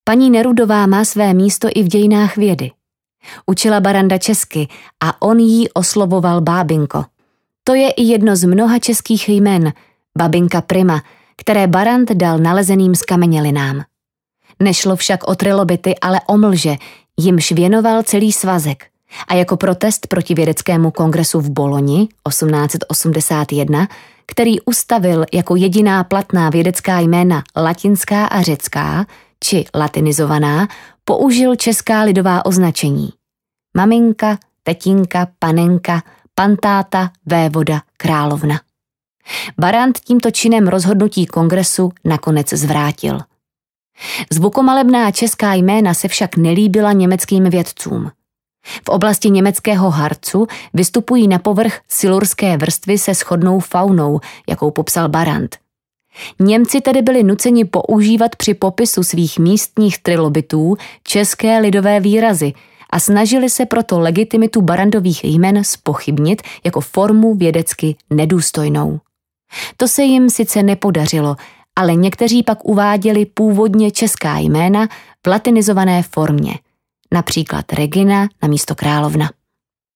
Paní Nerudová má své místo i v dějinách vědy. Učila Baranda česky a on jí oslovoval bábinko. To je i jedno z mnoha českých jmen, babinka Prima, které Barand dal nalezeným zkamenělinám. Nešlo však o trilobity, ale o mlže, jimž věnoval celý svazek. A jako protest proti vědeckému kongresu v Boloni 1881, který ustavil jako jediná platná vědecká jména latinská a řecká, či latinizovaná, použil česká lidová označení. Maminka, tetínka, panenka, pantáta, vévoda, královna. Barand tímto činem rozhodnutí kongresu nakonec zvrátil. Zvukomalebná česká jména se však nelíbila německým vědcům. V oblasti německého Harcu vystupují na povrch silurské vrstvy se shodnou faunou, jakou popsal Barand. Němci tedy byli nuceni používat při popisu svých místních trilobitů české lidové výrazy a snažili se proto legitimitu Barandových jmen zpochybnit jako formu vědecky nedůstojnou. To se jim sice nepodařilo, ale někteří pak uváděli původně česká jména v latinizované formě, například Regina namísto královna.